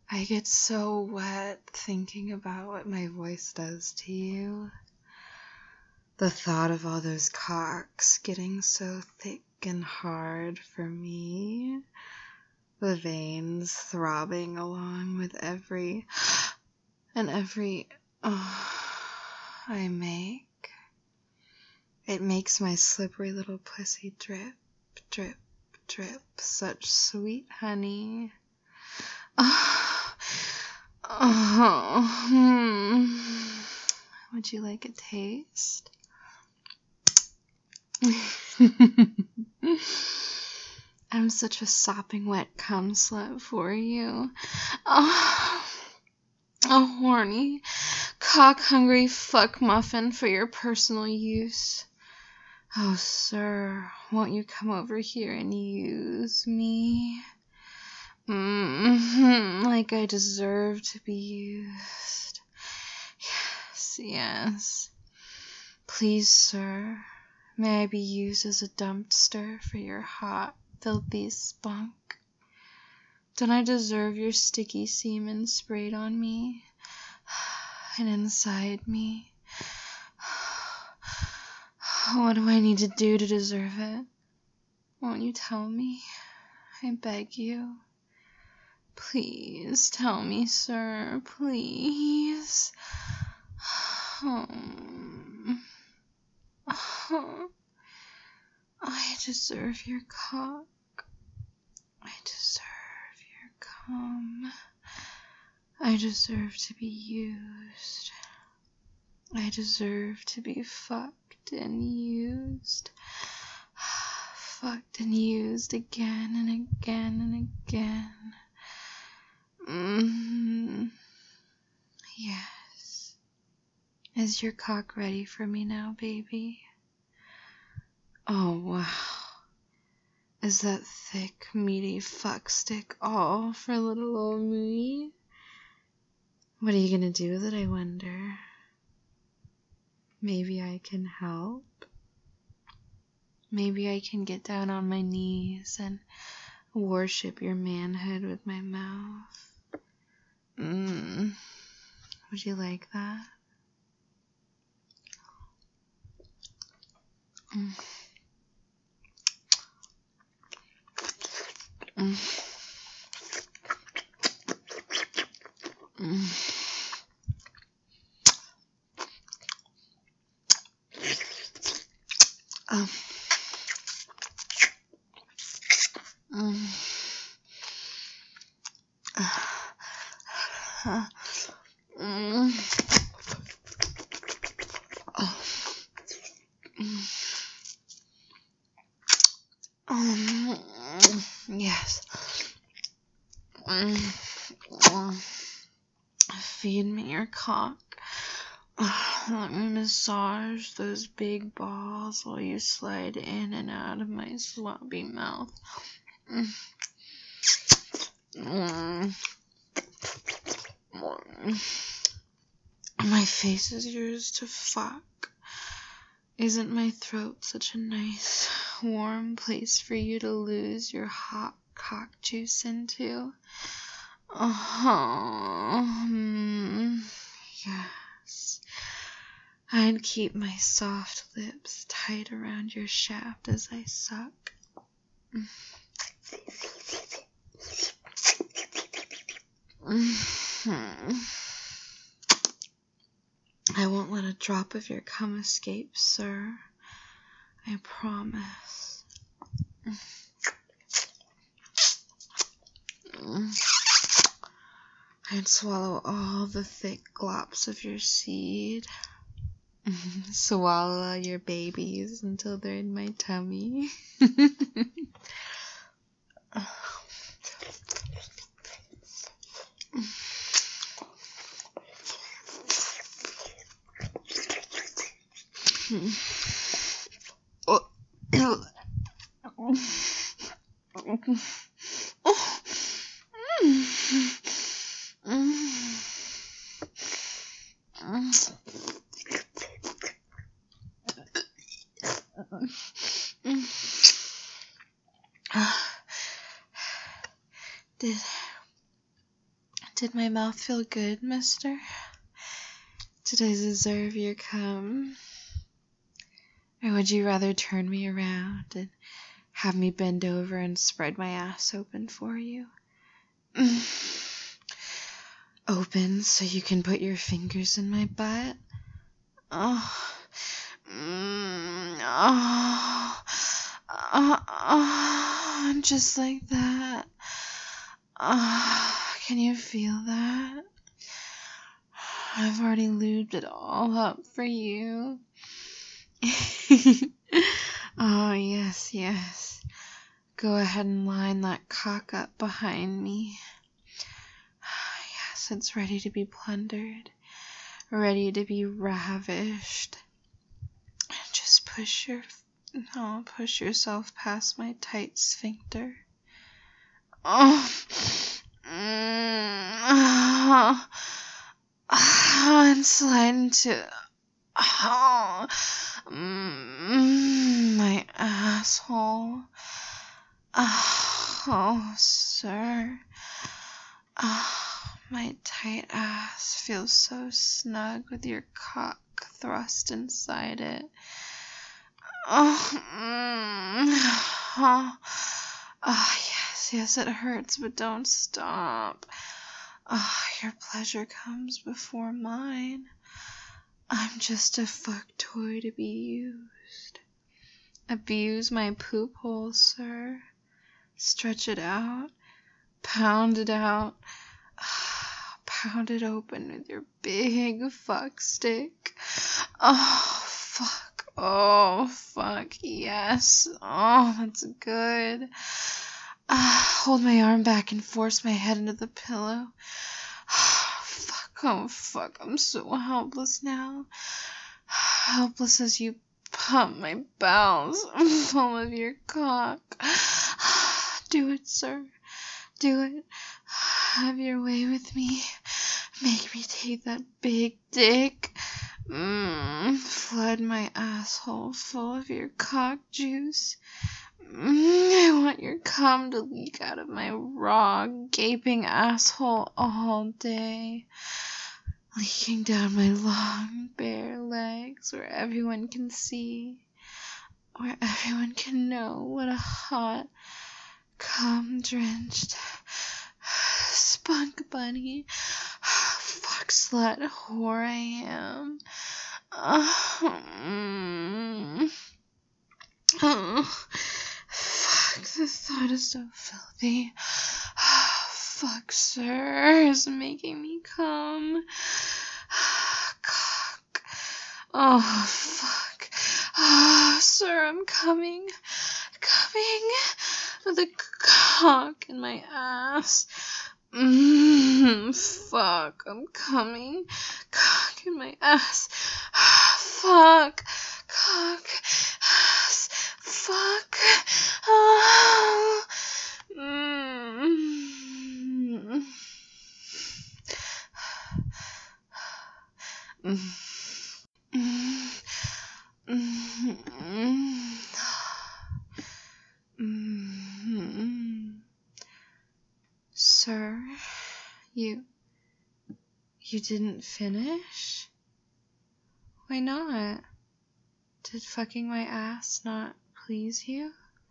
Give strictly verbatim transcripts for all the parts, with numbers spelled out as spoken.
I get so wet thinking about what my voice does to you. The thought of all those cocks getting so thick and hard for me. The veins throbbing along with every and every oh, I make. It makes my slippery little pussy drip, drip, drip. Such sweet honey. Oh, oh, hmm. Would you like a taste? I'm such a sopping wet cum slut for you. Oh, a horny, cock-hungry fuck muffin for your personal use. Oh, sir, won't you come over here and use me? Mm-hmm, like I deserve to be used. Yes, yes. Please, sir, may I be used as a dumpster for your hot, filthy spunk? Don't I deserve your sticky semen sprayed on me and inside me? What do I need to do to deserve it? Won't you tell me? I beg you. Please tell me, sir, please. Um, oh, I deserve your cock. I deserve your cum. I deserve to be used. I deserve to be fucked and used. Fucked and used again and again and again. Mm-hmm. Yes. Is your cock ready for me now, baby? Oh, wow. Is that thick, meaty fuck stick all for little old me? What are you gonna do with it, I wonder? Maybe I can help. Maybe I can get down on my knees and worship your manhood with my mouth. Mmm. Would you like that? Mm. Mm. Mm. Um. Mm. Uh. Mm. Oh. Mm. Um. Yes. Mm. Feed me your cock. Let me massage those big balls while you slide in and out of my sloppy mouth. Mm. My face is yours to fuck. Isn't my throat such a nice, warm place for you to lose your hot cock juice into? Oh, mm, yes. I'd keep my soft lips tight around your shaft as I suck. Mm-hmm. I won't let a drop of your cum escape, sir. I promise. I'd swallow all the thick glops of your seed. Swallow your babies until they're in my tummy. Did, Did my mouth feel good, mister? Did I deserve your cum? Or would you rather turn me around and have me bend over and spread my ass open for you? Open so you can put your fingers in my butt? Oh, mm, oh, oh, oh, just like that. Oh, can you feel that? I've already lubed it all up for you. Oh, yes, yes. Go ahead and line that cock up behind me. Yes, it's ready to be plundered, ready to be ravished. Just push your, oh, push yourself past my tight sphincter. Oh, mm, oh, oh, and slide into, oh, mm, my asshole. Oh, oh, sir. Oh, my tight ass feels so snug with your cock thrust inside it. Oh, mm, oh, oh, yes, yes, it hurts, but don't stop. Oh, your pleasure comes before mine. I'm just a fuck toy to be used. Abuse my poop hole, sir. Stretch it out. Pound it out. Pound it open with your big fuck stick. Oh, fuck. Oh, fuck. Yes. Oh, that's good. Uh, hold my arm back and force my head into the pillow. Fuck. Oh, fuck. I'm so helpless now. Helpless as you pump my bowels full of your cock. Do it, sir. Do it. Have your way with me. Make me take that big dick. Mm, flood my asshole full of your cock juice. Mm, I want your cum to leak out of my raw, gaping asshole all day. Leaking down my long, bare legs where everyone can see. Where everyone can know what a hot, cum-drenched spunk bunny, fuck slut whore I am. Oh, mm, oh, fuck, the thought is so filthy. Oh, fuck, sir, is making me come. Cock. Oh, fuck. Oh, sir, I'm coming. Coming. With a cock in my ass. Mmm, fuck, I'm coming. Cock in my ass. Fuck. Cock. Ass. Fuck. Oh. Mmm. Mm. Mm. Mm. Mm. Sir, you, you didn't finish? Why not? Did fucking my ass not please you?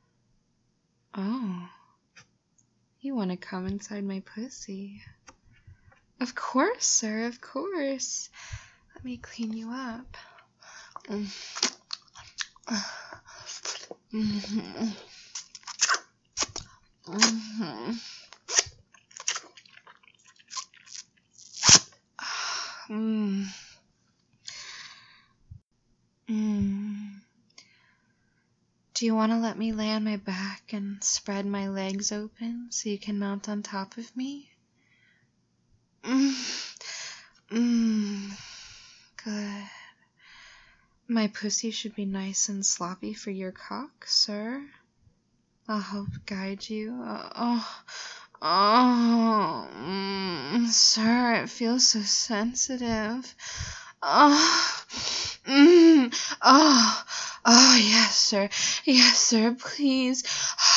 Oh, you want to come inside my pussy? Of course, sir, of course. Let me clean you up. Mm. Mm-hmm. Mm-hmm. Mm. Mm. Do you want to let me lay on my back and spread my legs open so you can mount on top of me? Mm. Mm. Good. My pussy should be nice and sloppy for your cock, sir. I'll help guide you. Uh, oh, oh, mm, sir, it feels so sensitive. Oh, mm, oh, oh, yes, sir. Yes, sir, please. Oh,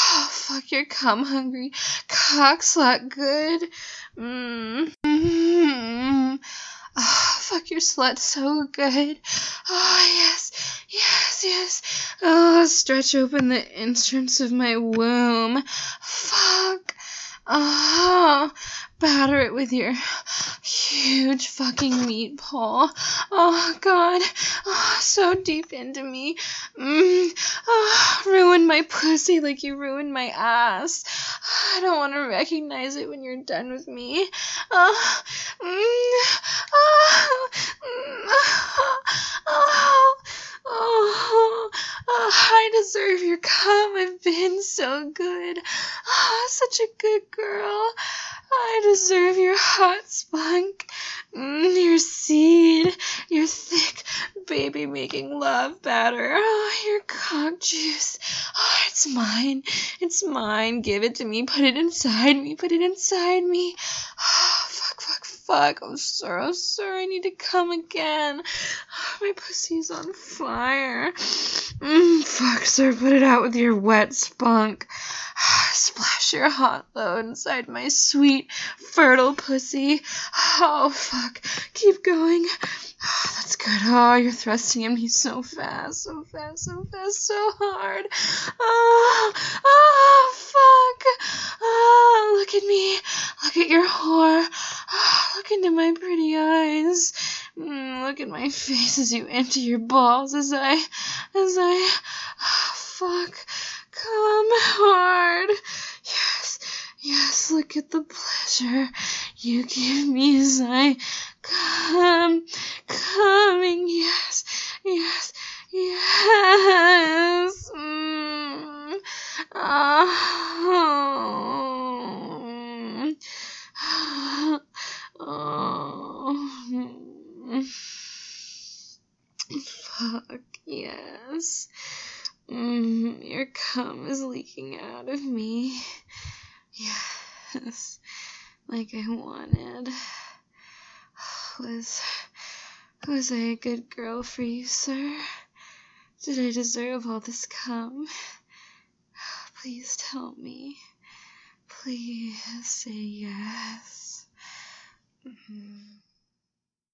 fuck, your cum hungry cock slut good. Mmm. Mm. Oh, fuck, your slut so good. Oh, yes, yes, yes. Oh, stretch open the entrance of my womb. Fuck. Oh, batter it with your huge fucking meat pole. Oh, God. Oh, so deep into me. Mm. Oh, ruin my pussy like you ruined my ass. I don't want to recognize it when you're done with me. Oh, mm. Oh, mm. Oh, oh, oh, I deserve your cum. I've been so good. Oh, such a good girl. I deserve your hot spunk, mm, your seed, your thick baby making love batter. Oh, your cock juice. Oh, it's mine. It's mine. Give it to me. Put it inside me. Put it inside me. Oh, fuck, fuck, fuck. Oh, sir. Oh, sir. I need to come again. Oh, my pussy's on fire. Mm, fuck, sir. Put it out with your wet spunk. Splash your hot load inside my sweet, fertile pussy. Oh, fuck. Keep going. Oh, that's good. Oh, you're thrusting at me so fast, so fast, so fast, so hard. Oh, oh, fuck. Oh, look at me. Look at your whore. Oh, look into my pretty eyes. Mm, look at my face as you empty your balls as I, as I, oh, fuck. Come hard. Yes, yes, look at the pleasure you give me as I come, coming. Yes, yes, yes. Mm. Oh. Oh. Fuck, yes. Mm, your cum is leaking out of me. Yes, like I wanted. Was, was I a good girl for you, sir? Did I deserve all this cum? Please tell me. Please say yes. Mm-hmm.